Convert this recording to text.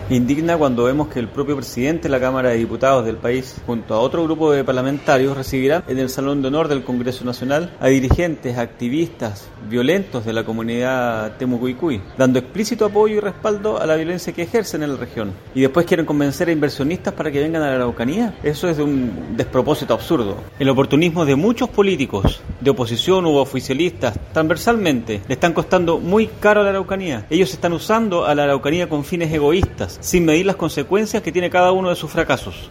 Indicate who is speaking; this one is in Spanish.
Speaker 1: Indigna cuando vemos que el propio presidente de la Cámara de Diputados del país, junto a otro grupo de parlamentarios, recibirá en el Salón de Honor del Congreso Nacional a dirigentes, activistas violentos de la comunidad temucuicui, dando explícito apoyo y respaldo a la violencia que ejercen en la región. Y después quieren convencer a inversionistas para que vengan a la Araucanía. Eso es de un despropósito absurdo. El oportunismo de muchos políticos, de oposición u oficialistas, transversalmente, le están costando muy caro a la Araucanía. Ellos están usando a la Araucanía con fines egoístas, sin medir las consecuencias que tiene cada uno de sus fracasos.